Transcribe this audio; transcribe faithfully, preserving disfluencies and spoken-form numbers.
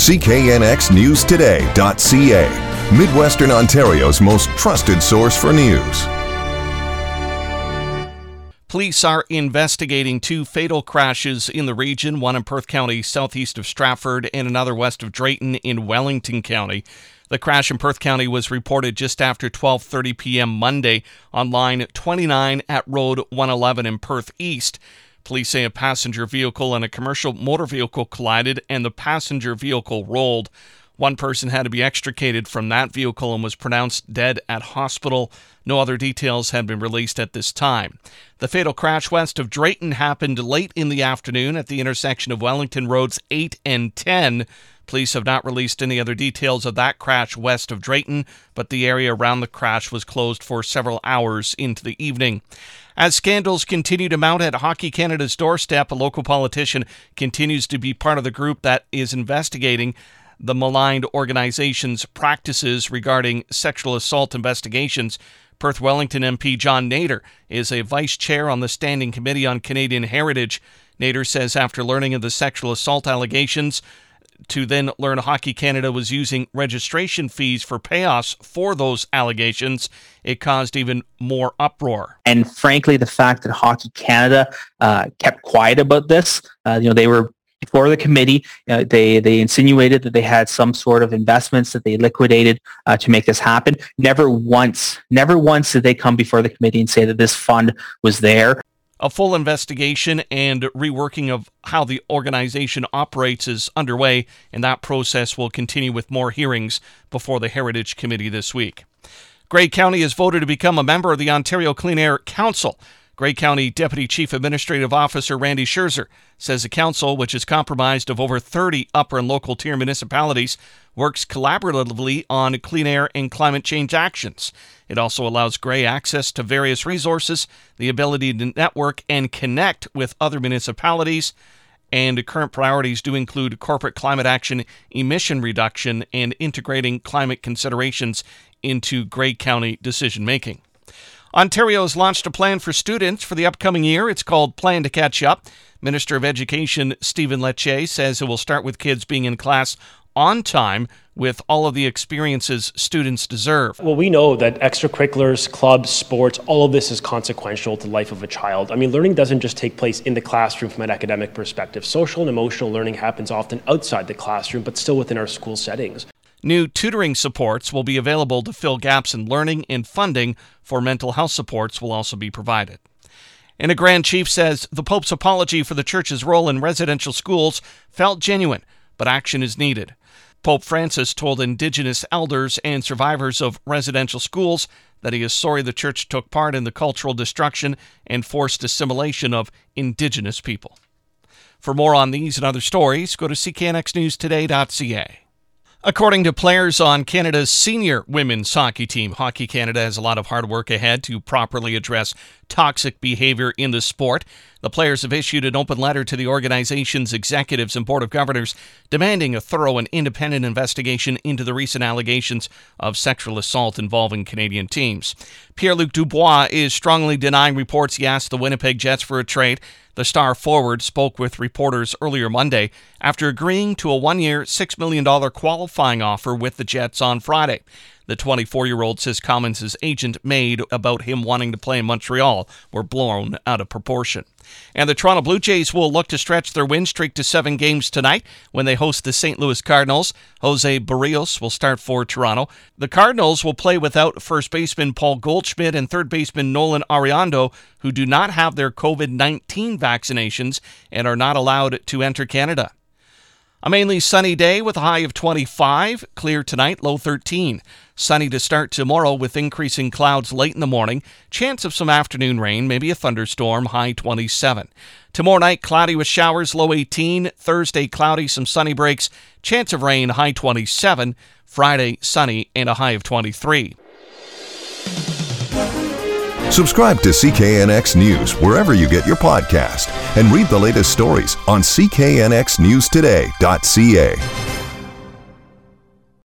C K N X News Today dot C A, Midwestern Ontario's most trusted source for news. Police are investigating two fatal crashes in the region, one in Perth County southeast of Stratford and another west of Drayton in Wellington County. The crash in Perth County was reported just after twelve thirty p.m. Monday on line twenty-nine at Road one eleven in Perth East. Police say a passenger vehicle and a commercial motor vehicle collided and the passenger vehicle rolled. One person had to be extricated from that vehicle and was pronounced dead at hospital. No other details had been released at this time. The fatal crash west of Drayton happened late in the afternoon at the intersection of Wellington Roads eight and ten. Police have not released any other details of that crash west of Drayton, but the area around the crash was closed for several hours into the evening. As scandals continue to mount at Hockey Canada's doorstep, a local politician continues to be part of the group that is investigating the maligned organization's practices regarding sexual assault investigations. Perth Wellington M P John Nader is a vice chair on the Standing Committee on Canadian Heritage. Nader says after learning of the sexual assault allegations, to then learn Hockey Canada was using registration fees for payoffs for those allegations, it caused even more uproar. And frankly, the fact that Hockey Canada uh, kept quiet about this, uh, you know, they were before the committee, uh, they they insinuated that they had some sort of investments that they liquidated uh, to make this happen. Never once, never once did they come before the committee and say that this fund was there. A full investigation and reworking of how the organization operates is underway, and that process will continue with more hearings before the Heritage Committee this week. Grey County has voted to become a member of the Ontario Clean Air Council. Grey County Deputy Chief Administrative Officer Randy Scherzer says the council, which is comprised of over thirty upper and local tier municipalities, works collaboratively on clean air and climate change actions. It also allows Grey access to various resources, the ability to network and connect with other municipalities, and current priorities do include corporate climate action, emission reduction, and integrating climate considerations into Grey County decision-making. Ontario has launched a plan for students for the upcoming year. It's called Plan to Catch Up. Minister of Education Stephen Lecce says it will start with kids being in class on time with all of the experiences students deserve. Well, we know that extracurriculars, clubs, sports, all of this is consequential to the life of a child. I mean, learning doesn't just take place in the classroom from an academic perspective. Social and emotional learning happens often outside the classroom, but still within our school settings. New tutoring supports will be available to fill gaps in learning, and funding for mental health supports will also be provided. And a Grand Chief says the Pope's apology for the Church's role in residential schools felt genuine, but action is needed. Pope Francis told Indigenous elders and survivors of residential schools that he is sorry the Church took part in the cultural destruction and forced assimilation of Indigenous people. For more on these and other stories, go to C K N X News Today dot C A. According to players on Canada's senior women's hockey team, Hockey Canada has a lot of hard work ahead to properly address toxic behavior in the sport. The players have issued an open letter to the organization's executives and board of governors demanding a thorough and independent investigation into the recent allegations of sexual assault involving Canadian teams. Pierre-Luc Dubois is strongly denying reports he asked the Winnipeg Jets for a trade. The star forward spoke with reporters earlier Monday after agreeing to a one-year, six million dollars qualifying offer with the Jets on Friday. The twenty-four-year-old says comments his agent made about him wanting to play in Montreal were blown out of proportion. And the Toronto Blue Jays will look to stretch their win streak to seven games tonight when they host the Saint Louis Cardinals. Jose Barrios will start for Toronto. The Cardinals will play without first baseman Paul Goldschmidt and third baseman Nolan Ariando, who do not have their covid nineteen vaccinations and are not allowed to enter Canada. A mainly sunny day with a high of twenty-five. Clear tonight, low thirteen. Sunny to start tomorrow with increasing clouds late in the morning. Chance of some afternoon rain, maybe a thunderstorm, high twenty-seven. Tomorrow night, cloudy with showers, low eighteen. Thursday, cloudy, some sunny breaks. Chance of rain, high twenty-seven. Friday, sunny and a high of twenty-three. Subscribe to C K N X News wherever you get your podcast and read the latest stories on C K N X News Today dot C A.